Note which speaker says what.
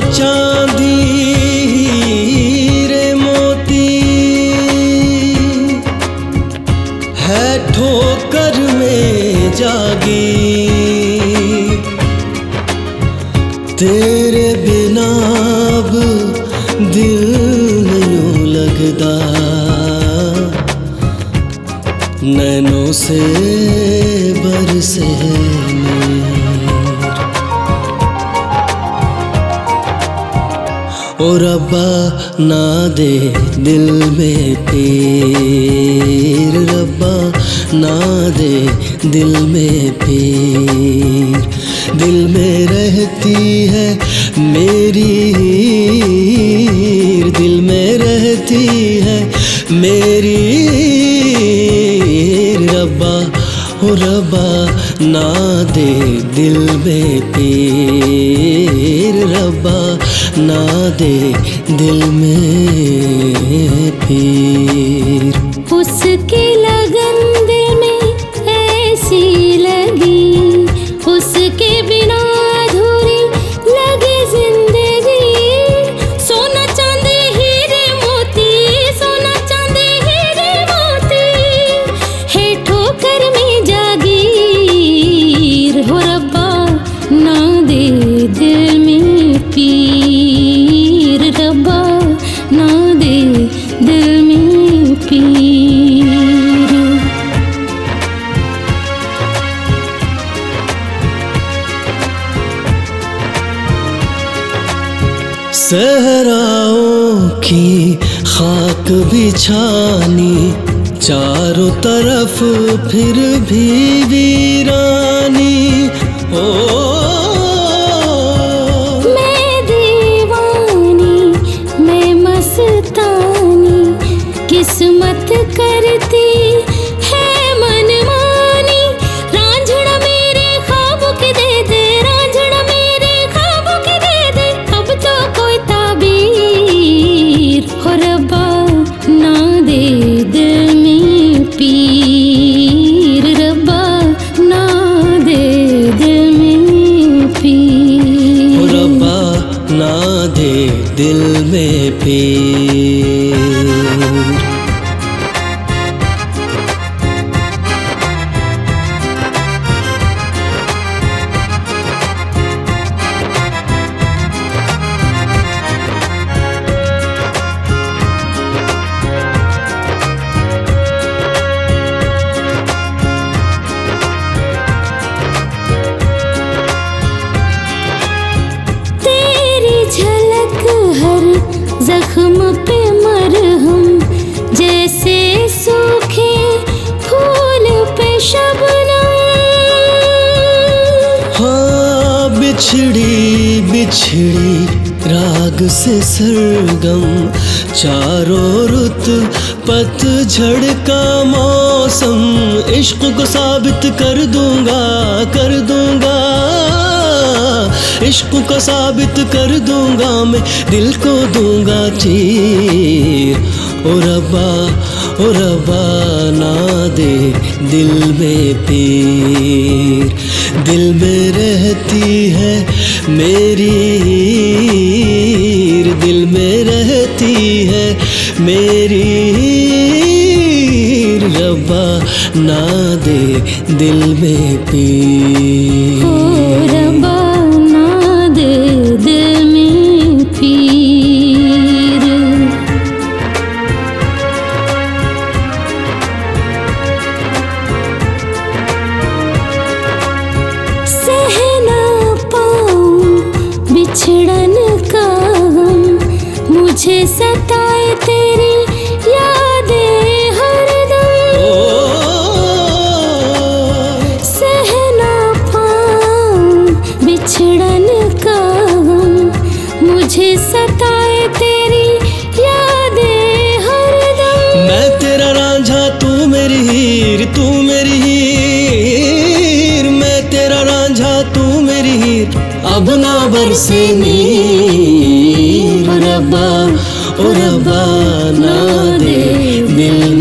Speaker 1: चांदी हीरे मोती है ठोकर में जागी। तेरे बिना अब दिल नहीं लगता, नैनों से बरसे ओ रब्बा ना दे दिल में पीर, रब्बा ना दे दिल में पीर। दिल में रहती है मेरी हीर, दिल में रहती है मेरी हीर। रब्बा ओ रब्बा ना दे दिल में पीर, रब्बा ना दे दिल में पीर।
Speaker 2: उसकी लगन दिल में ऐसी लगी, उसके बिना अधूरी लगी जिंदगी। सोना चांदी हीरे मोती, सोना चांदी हीरे मोती है ठोकर में जागीर। हो रब्बा ना दे दिल में पीर, रब्बा ना दे दिल में पीर।
Speaker 1: सहराओं की खाक बिछानी, चारों तरफ फिर भी वीरानी। ओ
Speaker 2: मैं दीवानी, मैं मस्तानी, किस्मत करती है मनमानी। रांझना मेरे ख्वाबों के दे दे, रांझना मेरे ख्वाबों के दे दे, अब तो कोई ताबीर। हो रब्बा ना दे दिल में पीर, रब्बा ना दे दिल में पीर।
Speaker 1: ओ रब्बा ना दे दिल में पीर।
Speaker 2: जख्म पे मरहम जैसे सूखे फूल पे शबनम।
Speaker 1: हाँ बिछड़ी बिछड़ी राग से सरगम, चारों रुत पतझड़ का मौसम। इश्क को साबित कर दूंगा, कर दूंगा, इश्क को साबित कर दूंगा मैं, दिल को दूंगा चीर। ओ रब्बा ना दे दिल में पीर। दिल में रहती है मेरी हीर, दिल में रहती है मेरी हीर। रब्बा ना दे दिल में पीर।
Speaker 2: ओ रब्बा ना दे दिल में पीर। सह ना पाऊं बिछड़न का गम, मुझे सताए तेरी यादें हरदम। सह ना पाऊं बिछड़न का गम, मुझे सताए तेरी यादें हरदम।
Speaker 1: मैं तेरा रांझा तू मेरी हीर, तू मेरी हीर। मैं तेरा रांझा तू मेरी हीर, अब ना बरसे नीर। रब्बा ओ रब्बा ना दे दिल